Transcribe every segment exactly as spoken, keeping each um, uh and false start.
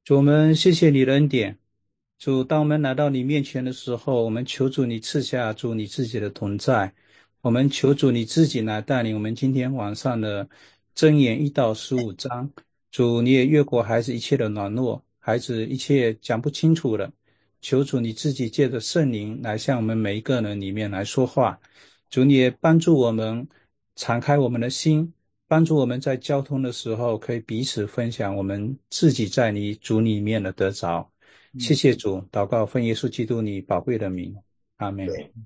主，我们谢谢你的恩典。主，当我们来到你面前的时候，我们求主你赐下主你自己的同在，我们求主你自己来带领我们今天晚上的箴言一到十五章。主，你也越过孩子一切的软弱，孩子一切讲不清楚的，求主你自己借着圣灵来向我们每一个人里面来说话。主，你也帮助我们敞开我们的心，帮助我们在交通的时候可以彼此分享我们自己在你主里面的得着。谢嗯， 谢主，祷告奉耶稣基督你宝贵的名，阿门。 对。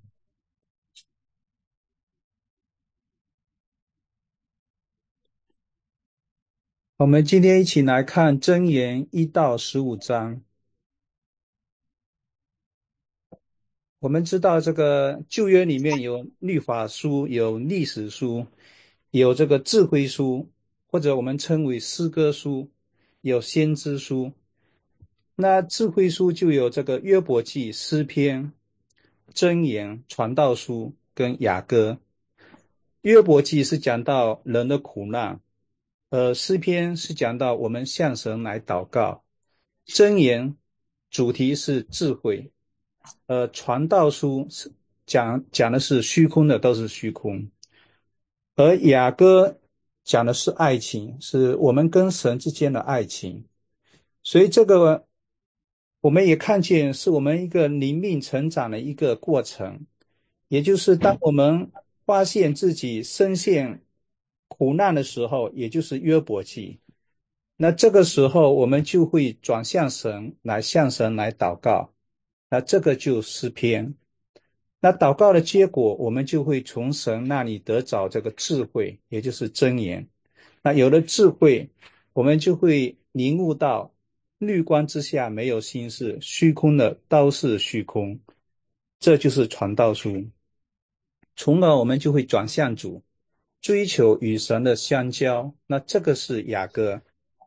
我们今天一起来看箴言一到十五章。我们知道这个旧约里面有律法书，有历史书，有这个智慧书，或者我们称为诗歌书，有先知书。那智慧书就有这个约伯记、诗篇、箴言、传道书跟雅歌。约伯记是讲到人的苦难，呃，诗篇是讲到我们向神来祷告，箴言主题是智慧，呃，传道书是讲讲的是虚空的都是虚空，而雅歌讲的是爱情，是我们跟神之间的爱情。所以这个我们也看见是我们一个灵命成长的一个过程，也就是当我们发现自己深陷苦难的时候，也就是约伯记，那这个时候我们就会转向神，来向神来祷告，那这个就诗篇。那祷告的结果，我们就会从神那里得着这个智慧，也就是真言。那有了智慧，我们就会领悟到绿光之下没有心事，虚空的都是虚空。这就是传道书。从而我们就会转向主，追求与神的相交。那这个是雅歌。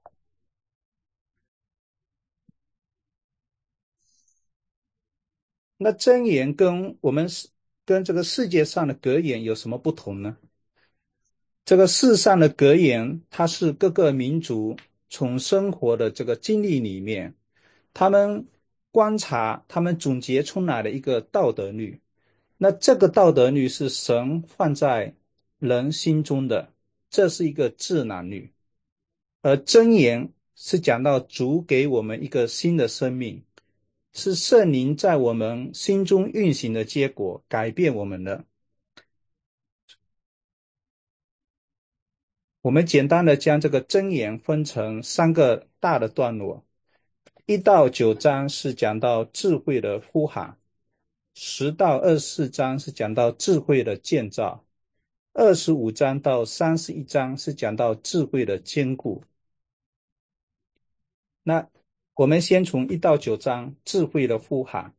那真言跟我们跟这个世界上的格言有什么不同呢？这个世上的格言，它是各个民族从生活的这个经历里面，他们观察，他们总结出来的一个道德律。那这个道德律是神放在人心中的，这是一个自然律。而箴言是讲到主给我们一个新的生命，是圣灵在我们心中运行的结果，改变我们的。我们简单的将这个箴言分成三个大的段落，一到九章是讲到智慧的呼喊，十到二十四章是讲到智慧的建造，二十五章到三十一章是讲到智慧的坚固。那我们先从一到九章智慧的呼喊，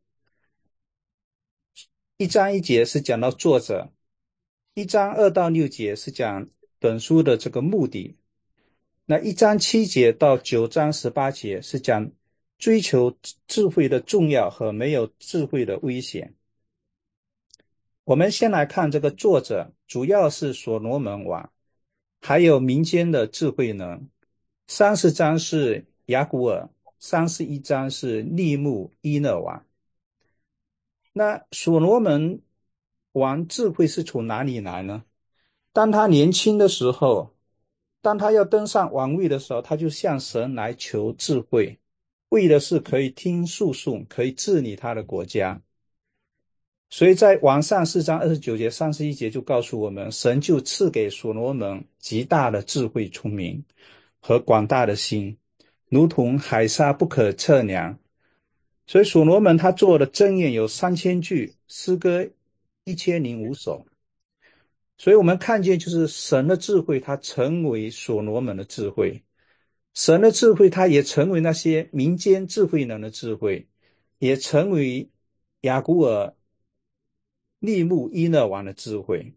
一章一节是讲到作者，一章二到六节是讲本书的这个目的，那一章七节到九章十八节是讲追求智慧的重要和没有智慧的危险。我们先来看这个作者，主要是所罗门王，还有民间的智慧人。三十章是雅古尔，三十一章是利木伊勒王。那所罗门王智慧是从哪里来呢？当他年轻的时候，当他要登上王位的时候，他就向神来求智慧，为的是可以听诉讼，可以治理他的国家。所以在王上四章二十九节、三十一节就告诉我们，神就赐给所罗门极大的智慧、聪明和广大的心，如同海沙不可测量。所以所罗门他做的箴言有三千句，诗歌一千零五首。所以我们看见，就是神的智慧，它成为所罗门的智慧；神的智慧，它也成为那些民间智慧人的智慧，也成为雅古尔、利木伊勒王的智慧。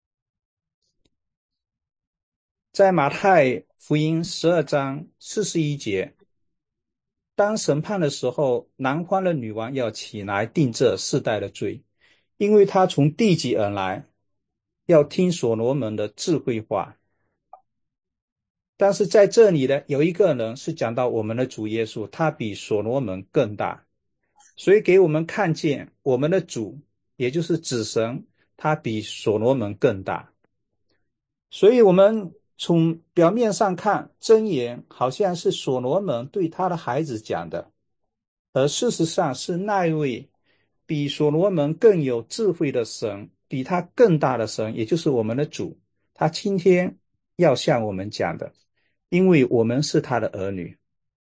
在马太福音十二章四十一节，当审判的时候，南方的女王要起来定这世代的罪，因为她从地极而来，要听所罗门的智慧话。 但是在这里呢，有一个人是讲到我们的主耶稣，他比所罗门更大，所以给我们看见我们的主，也就是子神，他比所罗门更大。所以我们从表面上看，箴言好像是所罗门对他的孩子讲的，而事实上是那一位比所罗门更有智慧的神，比他更大的神，也就是我们的主，他今天要向我们讲的，因为我们是他的儿女。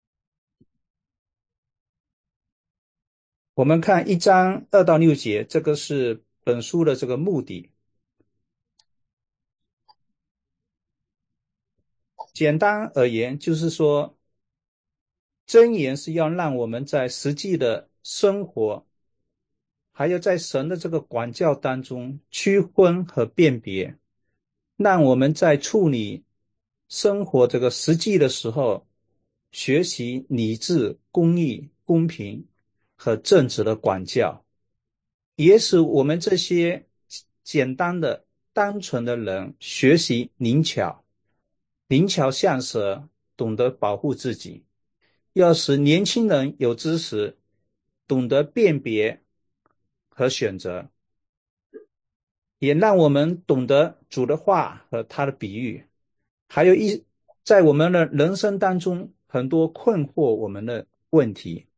我们看一章二到六节，这个是本书的这个目的。简单而言，就是说，箴言是要让我们在实际的生活，还有在神的这个管教当中区分和辨别，让我们在处理生活这个实际的时候，学习理智、公义、公平和正直的管教，也使我们这些简单的、单纯的人学习灵巧，灵巧像蛇，懂得保护自己。要使年轻人有知识，懂得辨别和选择，也让我们懂得主的话和他的比喻，还有一在我们的人生当中很多困惑我们的问题。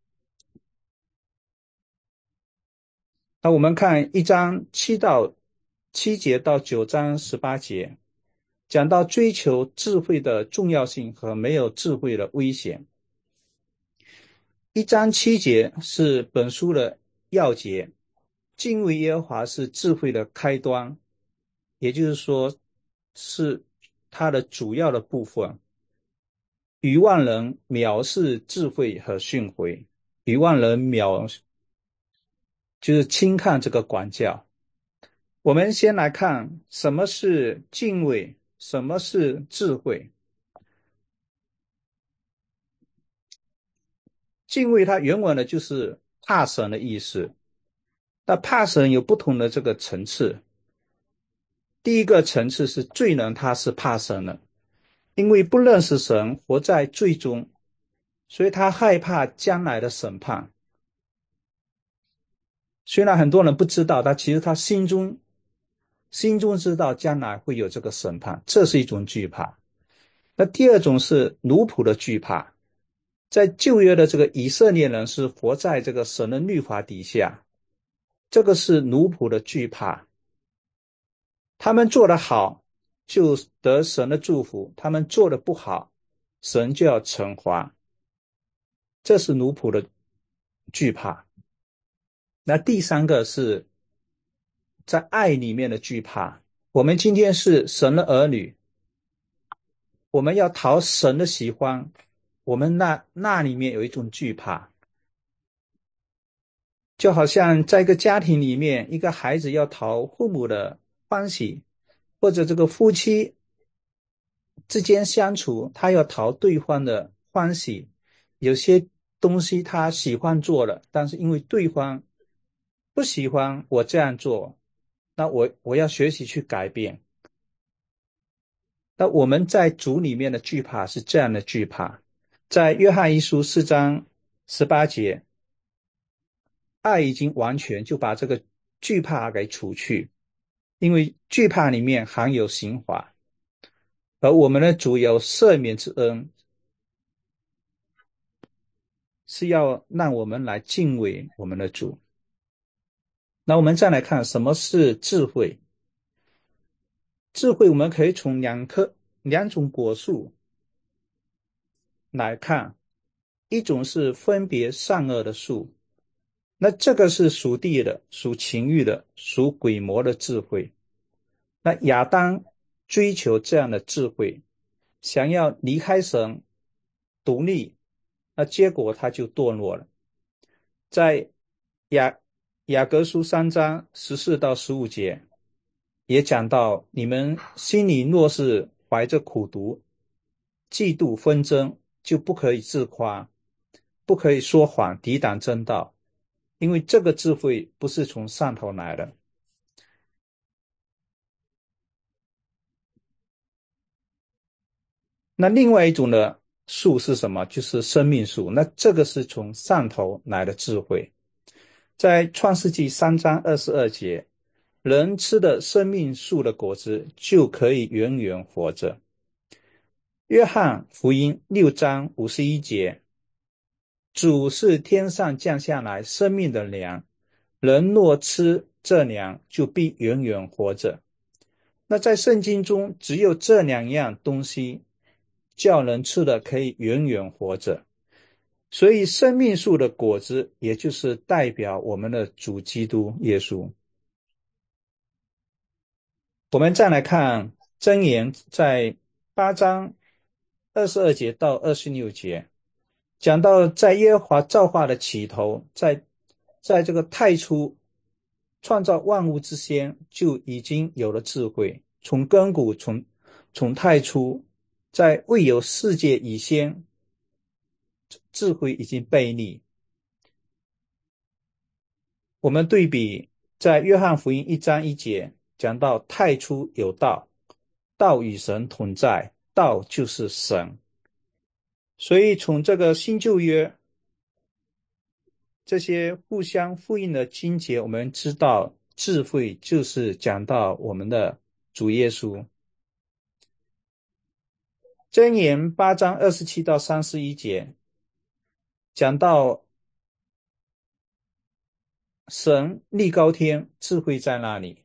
那我们看一章七到七节到九章十八节，讲到追求智慧的重要性和没有智慧的危险。一章七节是本书的要节，敬畏耶和华是智慧的开端，也就是说是它的主要的部分。愚妄人藐视智慧和训诲，愚妄人藐就是轻看这个管教。我们先来看什么是敬畏，什么是智慧。敬畏它原文的就是怕神的意思。那怕神有不同的这个层次。第一个层次是罪人，他是怕神的，因为不认识神，活在罪中，所以他害怕将来的审判。虽然很多人不知道，但其实他心中心中知道将来会有这个审判，这是一种惧怕。那第二种是奴仆的惧怕，在旧约的这个以色列人是活在这个神的律法底下，这个是奴仆的惧怕。他们做得好就得神的祝福，他们做得不好，神就要惩罚，这是奴仆的惧怕。那第三个是在爱里面的惧怕。我们今天是神的儿女，我们要讨神的喜欢，我们那那里面有一种惧怕，就好像在一个家庭里面，一个孩子要讨父母的欢喜，或者这个夫妻之间相处，他要讨对方的欢喜，有些东西他喜欢做了，但是因为对方不喜欢我这样做，那我我要学习去改变。那我们在主里面的惧怕是这样的惧怕，在约翰一书四章十八节，爱已经完全就把这个惧怕给除去，因为惧怕里面含有刑罚，而我们的主有赦免之恩，是要让我们来敬畏我们的主。那我们再来看什么是智慧。智慧我们可以从两棵两种果树来看，一种是分别善恶的树，那这个是属地的，属情欲的，属鬼魔的智慧。那亚当追求这样的智慧，想要离开神独立，那结果他就堕落了。在雅雅各书三章十四到十五节也讲到，你们心里若是怀着苦毒、嫉妒、纷争，就不可以自夸，不可以说谎，抵挡真道，因为这个智慧不是从上头来的。 那另外一种的树是什么？就是生命树。那这个是从上头来的智慧。在创世纪三章二十二节，人吃的生命树的果子就可以永远活着。约翰福音六章五十一节，主是天上降下来生命的粮，人若吃这粮，就必永远活着。那在圣经中，只有这两样东西叫人吃的可以永远活着。所以生命树的果子也就是代表我们的主基督耶稣。我们再来看箴言，在八章二十二节到二十六节，讲到在耶和华造化的起头，在在这个太初创造万物之先，就已经有了智慧。从亘古，从从太初，在未有世界以先，智慧已经备立。我们对比在约翰福音一章一节，讲到太初有道，道与神同在，道就是神。所以从这个新旧约这些互相呼应的经节，我们知道智慧就是讲到我们的主耶稣。箴言八章二十七到三十一节，讲到神立高天，智慧在那里。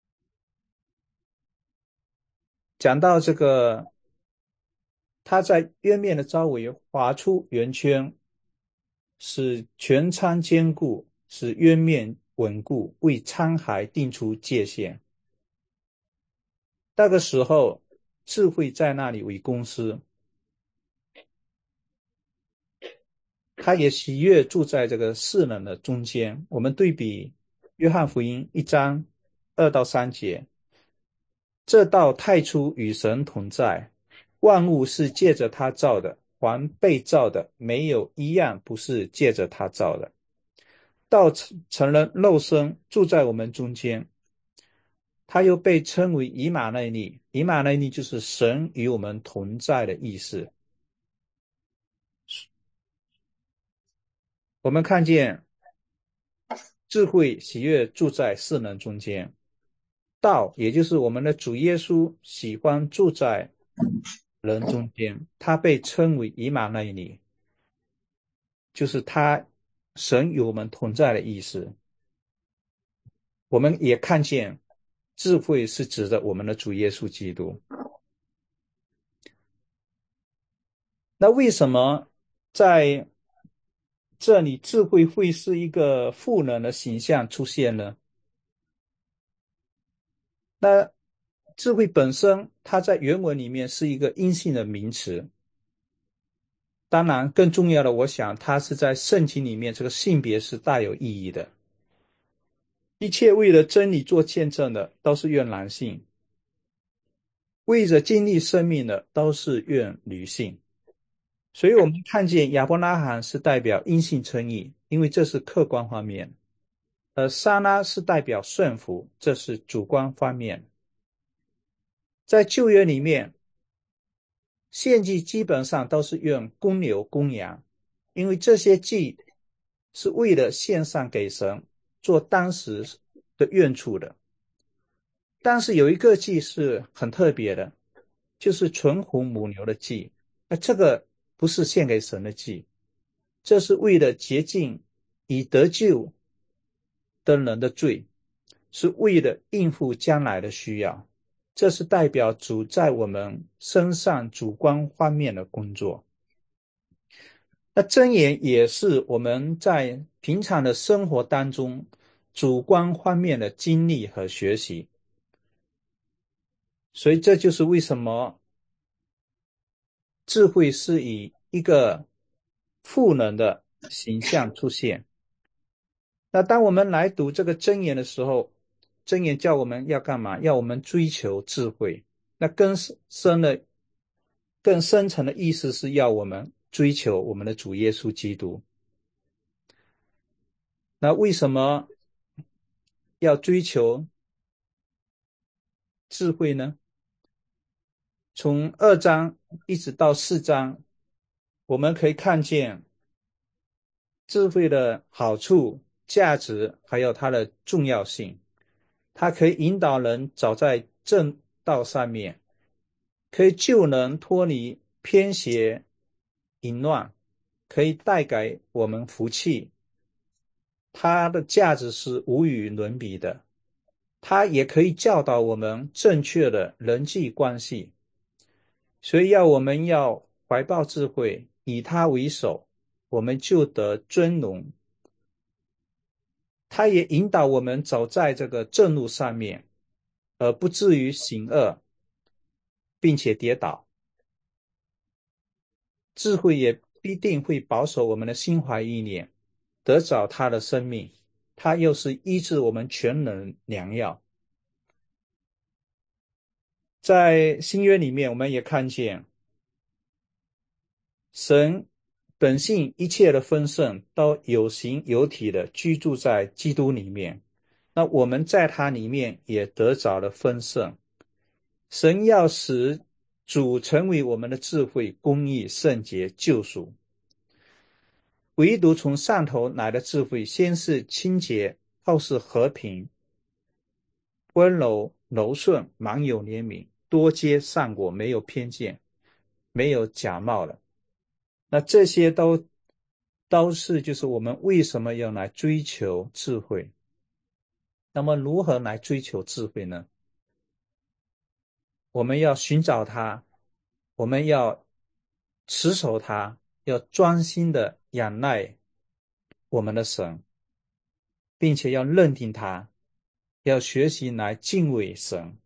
讲到这个，他在渊面的周围划出圆圈，使全苍坚固，使渊面稳固，为沧海定出界限。那个时候，智慧在那里为公司，他也喜悦住在这个世人的中间。我们对比约翰福音一章二到三节，这道太初与神同在，万物是借着他造的，凡被造的没有一样不是借着他造的。道成了肉身，住在我们中间。他又被称为以马内利，以马内利就是神与我们同在的意思。我们看见智慧喜悦住在世人中间，道也就是我们的主耶稣喜欢住在人中间，他被称为以马内利，就是他神与我们同在的意思。我们也看见智慧是指的我们的主耶稣基督。那为什么在这里智慧会是一个赋能的形象出现呢？那智慧本身它在原文里面是一个阴性的名词，当然更重要的，我想它是在圣经里面这个性别是大有意义的。一切为了真理做见证的都是愿男性，为着经历生命的都是愿女性。所以我们看见亚伯拉罕是代表阴性称义，因为这是客观方面，而撒拉是代表顺服，这是主观方面。在旧约里面，献祭基本上都是用公牛公羊，因为这些祭是为了献上给神做当时的愿处的。但是有一个祭是很特别的，就是纯红母牛的祭，那这个不是献给神的祭，这是为了洁净以得救的人的罪，是为了应付将来的需要，这是代表主在我们身上主观方面的工作。那箴言也是我们在平常的生活当中主观方面的经历和学习，所以这就是为什么智慧是以一个赋能的形象出现。那当我们来读这个箴言的时候，箴言叫我们要干嘛？要我们追求智慧。那更深的、更深层的意思是要我们追求我们的主耶稣基督。那为什么要追求智慧呢？从二章一直到四章，我们可以看见智慧的好处、价值，还有它的重要性。它可以引导人走在正道上面，可以救人脱离偏邪淫乱，可以带给我们福气。它的价值是无与伦比的。它也可以教导我们正确的人际关系。所以要我们要怀抱智慧，以它为首，我们就得尊荣。它也引导我们走在这个正路上面，而不至于行恶，并且跌倒。智慧也必定会保守我们的心怀意念，得着他的生命。它又是医治我们全人良药。在新约里面，我们也看见神本性一切的丰盛都有形有体的居住在基督里面，那我们在他里面也得着了丰盛。神要使主成为我们的智慧、公义、圣洁、救赎。唯独从上头来的智慧，先是清洁，后是和平、温柔、柔顺、满有怜悯，多结善果，没有偏见，没有假冒的。那这些都都是就是我们为什么要来追求智慧。那么如何来追求智慧呢？我们要寻找它，我们要持守它，要专心的仰赖我们的神，并且要认定它，要学习来敬畏神。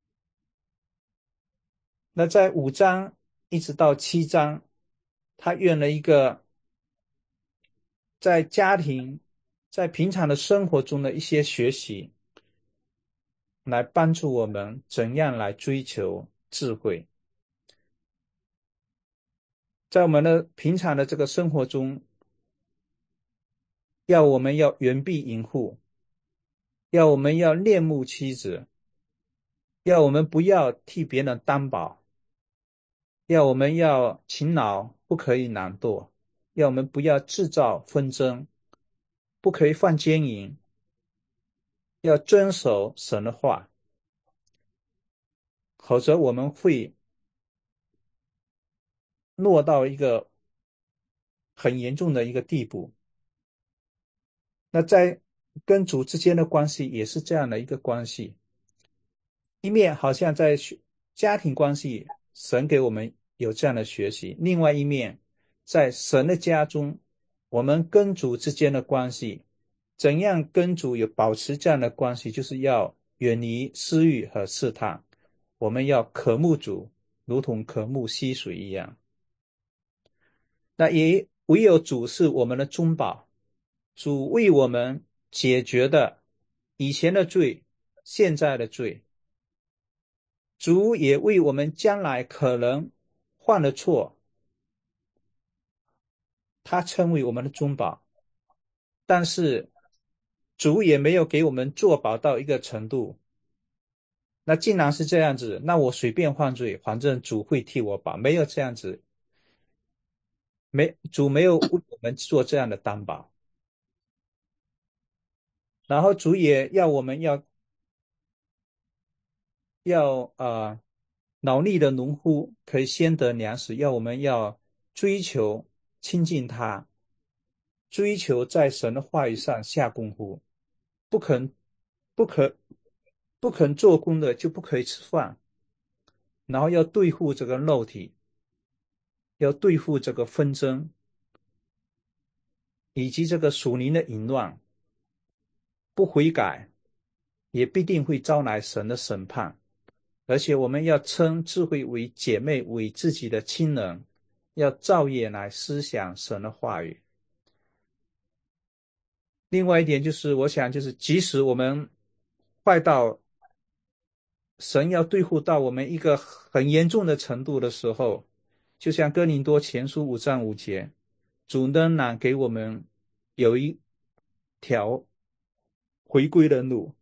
那在五章一直到七章，他用了一个在家庭在平常的生活中的一些学习，来帮助我们怎样来追求智慧。在我们的平常的这个生活中，要我们要远避淫妇，要我们要恋慕妻子，要我们不要替别人担保，要我们要勤劳，不可以懒惰，要我们不要制造纷争，不可以犯奸淫，要遵守神的话，否则我们会落到一个很严重的一个地步。那在跟主之间的关系也是这样的一个关系，一面好像在家庭关系，神给我们有这样的学习，另外一面在神的家中，我们跟主之间的关系，怎样跟主有保持这样的关系，就是要远离私欲和试探，我们要渴慕主，如同渴慕溪水一样。那也唯有主是我们的中保，主为我们解决的以前的罪，现在的罪，主也为我们将来可能犯了错，他称为我们的中保。但是主也没有给我们做保到一个程度，那既然是这样子，那我随便犯罪，反正主会替我保，没有这样子，没主没有为我们做这样的担保。然后主也要我们要要呃脑力的农夫可以先得粮食，要我们要追求亲近他，追求在神的话语上下功夫，不肯不可不肯做工的就不可以吃饭，然后要对付这个肉体，要对付这个纷争，以及这个属灵的淫乱，不悔改，也必定会招来神的审判。而且我们要称智慧为姐妹，为自己的亲人，要照夜来思想神的话语。另外一点就是，我想就是，即使我们坏到神要对付到我们一个很严重的程度的时候，就像哥林多前书五章五节，主仍然给我们有一条回归的路。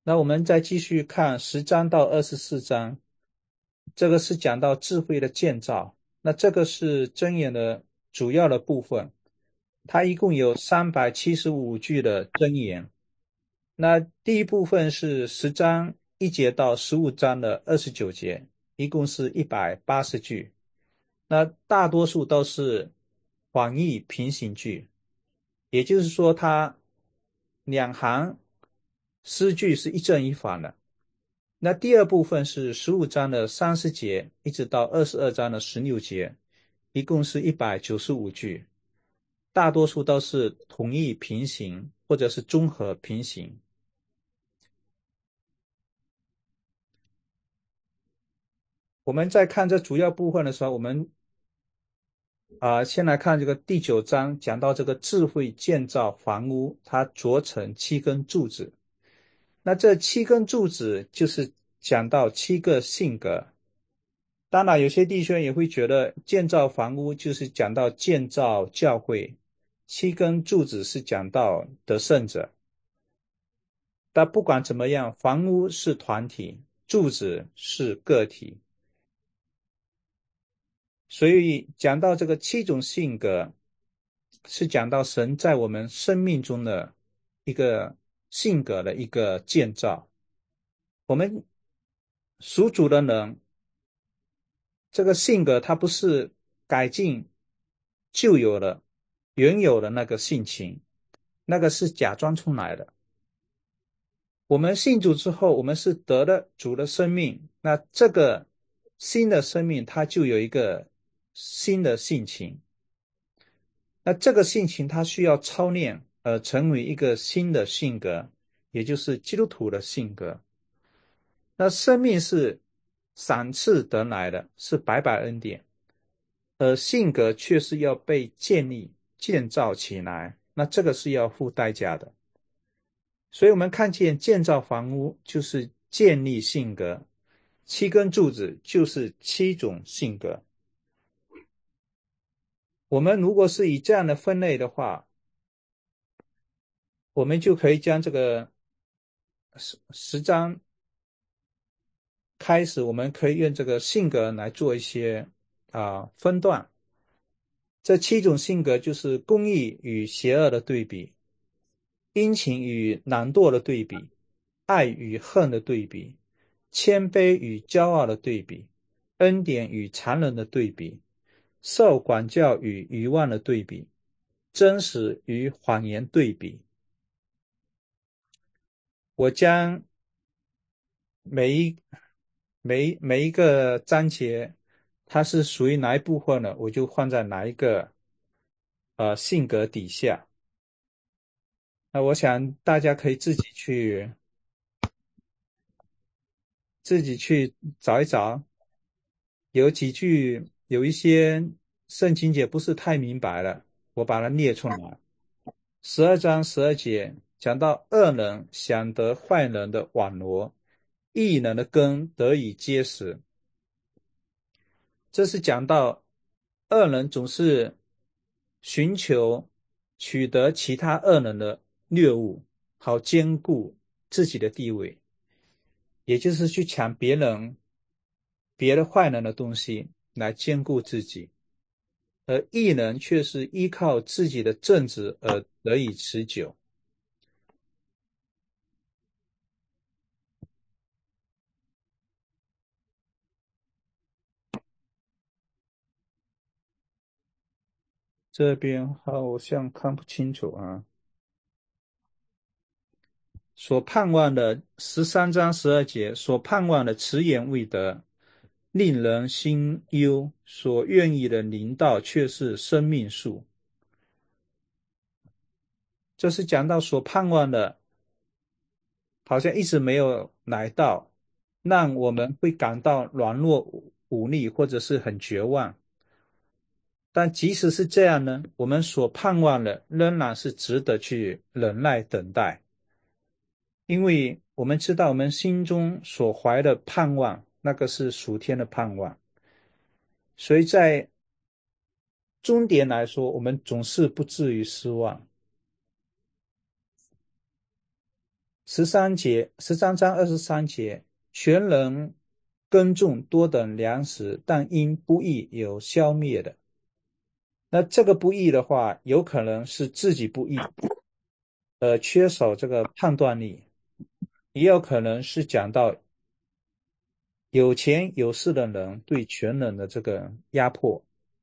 那我们再继续看十章到二十四章，这个是讲到智慧的建造。那这个是箴言的主要的部分，它一共有三百七十五句的箴言。那第一部分是十章一节到十五章的二十九节，一共是一百八十句。那大多数都是广义平行句，也就是说，它两行诗句是一正一反的。那第二部分是十五章的三十节，一直到二十二章的十六节，一共是一百九十五句，大多数都是同义平行或者是综合平行。我们在看这主要部分的时候，我们啊、呃先来看这个第九章，讲到这个智慧建造房屋，它着成七根柱子。那这七根柱子就是讲到七个性格。当然，有些弟兄也会觉得建造房屋就是讲到建造教会，七根柱子是讲到得胜者。但不管怎么样，房屋是团体，柱子是个体。所以讲到这个七种性格，是讲到神在我们生命中的一个性格的一个建造。我们属主的人，这个性格它不是改进旧有的、原有的那个性情，那个是假装出来的。我们信主之后，我们是得了主的生命，那这个新的生命它就有一个新的性情。那这个性情它需要操练，而成为一个新的性格，也就是基督徒的性格。那生命是赏赐得来的，是白白恩典，而性格却是要被建立、建造起来，那这个是要付代价的。所以我们看见建造房屋就是建立性格，七根柱子就是七种性格。我们如果是以这样的分类的话，我们就可以将这个十十章开始，我们可以用这个性格来做一些啊分段。这七种性格就是公义与邪恶的对比，殷勤与懒惰的对比，爱与恨的对比，谦卑与骄傲的对比，恩典与残忍的对比，受管教与愚妄的对比，真实与谎言对比。我将每一每每一个章节，它是属于哪一部分的，我就放在哪一个呃性格底下。那我想大家可以自己去自己去找一找，有几句有一些圣经节不是太明白了，我把它列出来。十二章十二节讲到恶人想得坏人的网罗，义人的根得以结实。这是讲到恶人总是寻求取得其他恶人的掠物，好兼顾自己的地位，也就是去抢别人别的坏人的东西来兼顾自己，而义人却是依靠自己的正直而得以持久。这边好像看不清楚啊。所盼望的十三章十二节，所盼望的迟延未得，令人心忧；所愿意的临到，却是生命树。这是讲到所盼望的，好像一直没有来到，让我们会感到软弱无力，或者是很绝望。但即使是这样呢，我们所盼望的仍然是值得去忍耐等待。因为我们知道我们心中所怀的盼望，那个是属天的盼望，所以在终点来说，我们总是不至于失望。 十三节，十三章二十三节，全人耕种多等粮食，但因不义有消灭的。那这个不义的话，有可能是自己不义，呃，缺少这个判断力，也有可能是讲到有钱有势的人对权人的这个压迫。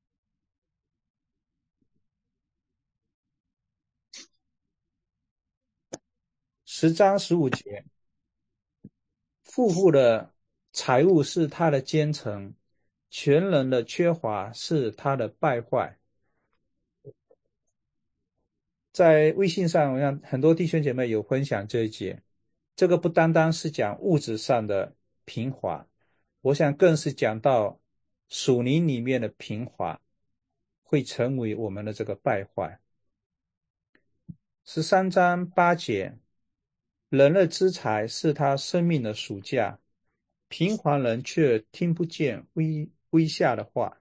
十章十五节，富户的财物是他的奸臣，权人的缺乏是他的败坏。在微信上，我想很多弟兄姐妹有分享这一节。这个不单单是讲物质上的贫乏，我想更是讲到属灵里面的贫乏会成为我们的这个败坏。十三章八节，人的资财是他生命的暑假，平凡人却听不见微微下的话。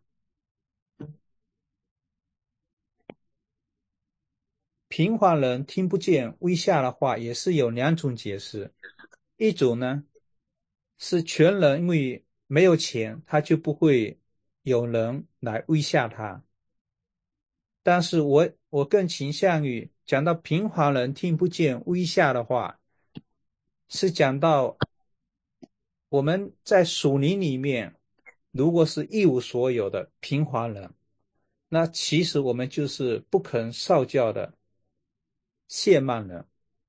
平凡人听不见微下的话，也是有两种解释。一种呢，是全人因为没有钱，他就不会有人来微下他。但是我我更倾向于讲到平凡人听不见微下的话，是讲到我们在属灵里面，如果是一无所有的平凡人，那其实我们就是不肯受教的谢曼人。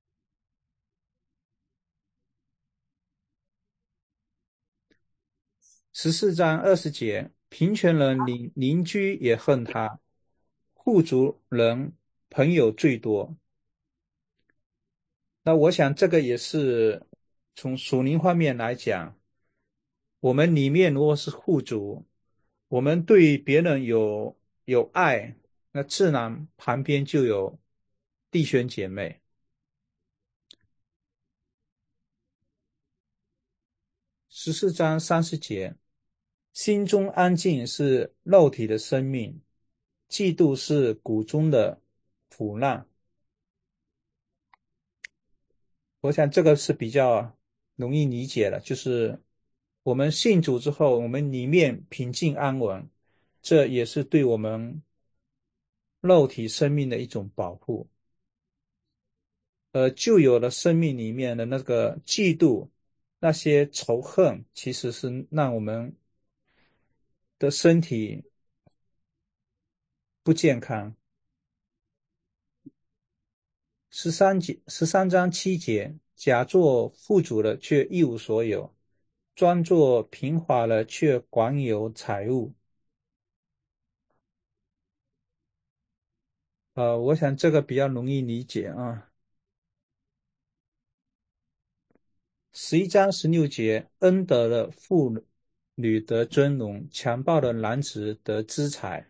十四章二十节，贫穷人邻邻居也恨他，富足人朋友最多。那我想这个也是从属灵方面来讲，我们里面如果是富足，我们对别人有有爱，那自然旁边就有弟兄姐妹。十四章三十节，心中安静是肉体的生命，嫉妒是骨中的腐烂。我想这个是比较容易理解的，就是我们信主之后，我们里面平静安稳，这也是对我们肉体生命的一种保护。而旧有的生命里面的那个嫉妒，那些仇恨，其实是让我们的身体不健康。十三节，十三章七节，假作富足的却一无所有，装作贫乏的却广有财物。呃，我想这个比较容易理解啊。十一章十六节，恩德的妇女得尊荣，强暴的男子得资财。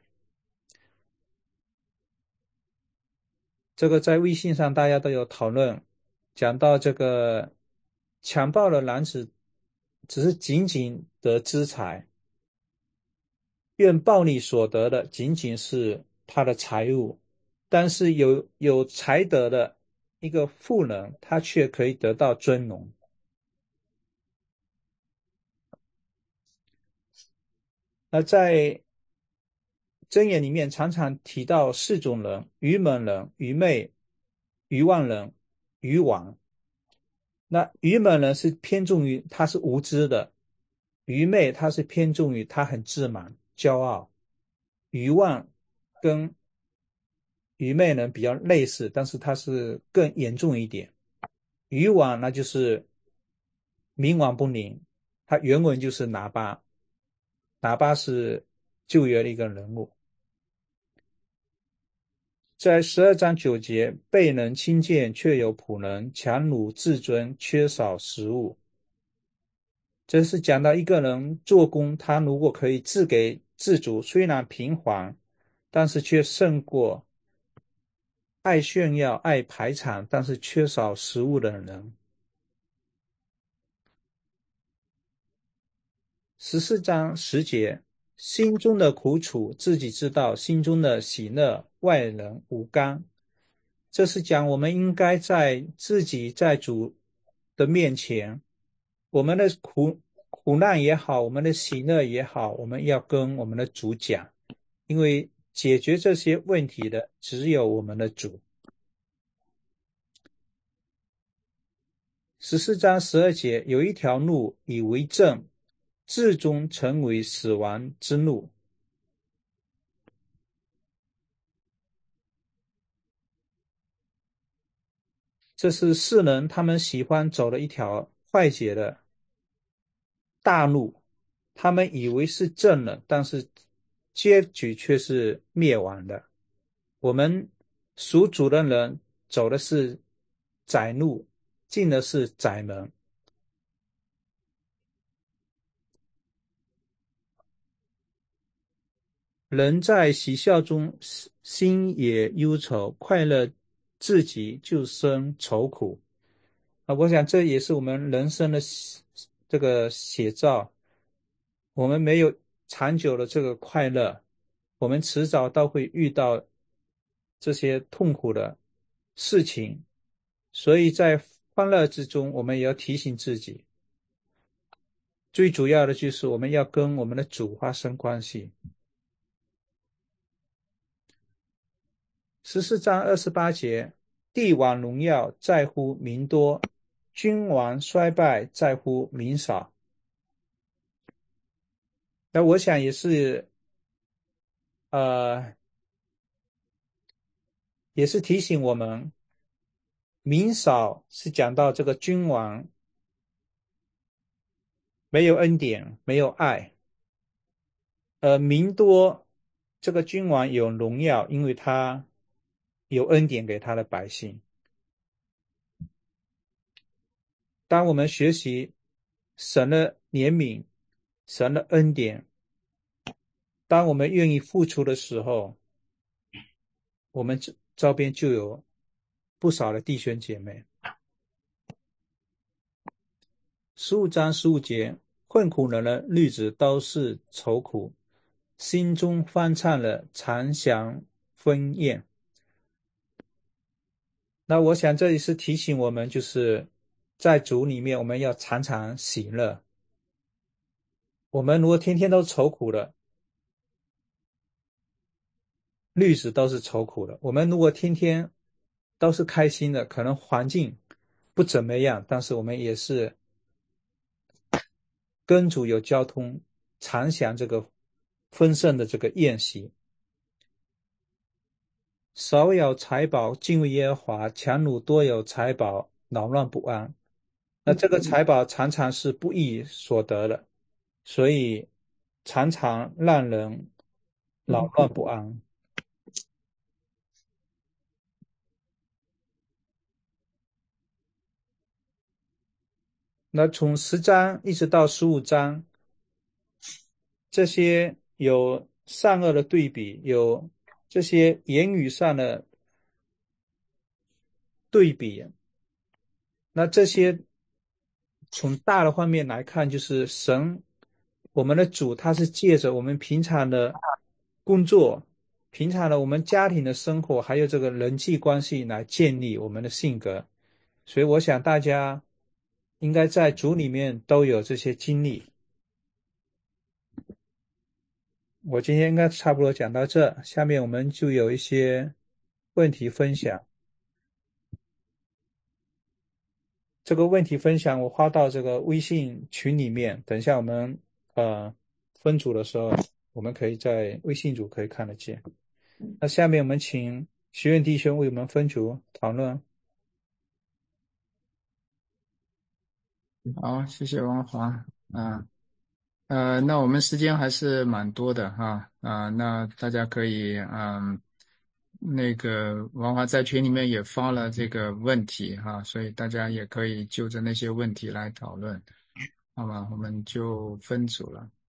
这个在微信上大家都有讨论，讲到这个强暴的男子只是仅仅得资财，愿暴力所得的仅仅是他的财物，但是有有才德的一个妇人，她却可以得到尊荣。那在箴言里面常常提到四种人：愚蒙人、愚昧、愚妄人、愚妄。那愚蒙人是偏重于他是无知的，愚昧他是偏重于他很自满、骄傲，愚妄跟愚昧人比较类似，但是他是更严重一点。愚妄那就是冥顽不灵，他原文就是拿巴，拿巴是旧约的一个人物。在十二章九节，被人轻贱却有仆人，强弩自尊，缺少食物。这是讲到一个人做工，他如果可以自给自足，虽然平凡，但是却胜过爱炫耀、爱排场，但是缺少食物的人。十四章十节，心中的苦楚自己知道，心中的喜乐外人无干。这是讲我们应该在自己在主的面前，我们的苦苦难也好，我们的喜乐也好，我们要跟我们的主讲，因为解决这些问题的只有我们的主。十四章十二节，有一条路以为正，至终成为死亡之路。这是世人他们喜欢走的一条快捷的大路，他们以为是正的，但是结局却是灭亡的。我们属主的人走的是窄路，进的是窄门。人在喜笑中，心也忧愁；快乐至极，就生愁苦。啊，我想这也是我们人生的这个写照。我们没有长久的这个快乐，我们迟早都会遇到这些痛苦的事情。所以在欢乐之中，我们也要提醒自己，最主要的就是我们要跟我们的主发生关系。十四章二十八节，帝王荣耀在乎民多，君王衰败在乎民少。那我想也是，呃，也是提醒我们，民少是讲到这个君王没有恩典，没有爱，而民多，这个君王有荣耀，因为他有恩典给他的百姓。当我们学习神的怜悯、神的恩典，当我们愿意付出的时候，我们周边就有不少的弟兄姐妹。十五章十五节，困苦人的日子都是愁苦，心中欢畅了，常享婚宴。那我想这里是提醒我们，就是在主里面我们要常常喜乐。我们如果天天都愁苦了，日子都是愁苦的。我们如果天天都是开心的，可能环境不怎么样，但是我们也是跟主有交通，常享这个丰盛的这个宴席。少有财宝敬畏耶和华，强如多有财宝扰乱不安。那这个财宝常常是不义所得的，所以常常让人扰乱不安。那从十章一直到十五章，这些有善恶的对比，有这些言语上的对比。那这些从大的方面来看，就是神，我们的主，他是借着我们平常的工作、平常的我们家庭的生活，还有这个人际关系来建立我们的性格。所以我想大家应该在主里面都有这些经历。我今天应该差不多讲到这，下面我们就有一些问题分享。这个问题分享我发到这个微信群里面，等一下我们呃分组的时候，我们可以在微信组可以看得见。那下面我们请学院弟兄为我们分组讨论。 好，谢谢王华啊。呃，那我们时间还是蛮多的哈啊，那大家可以嗯，那个王华在群里面也发了这个问题哈，所以大家也可以就着那些问题来讨论，好吗？我们就分组了。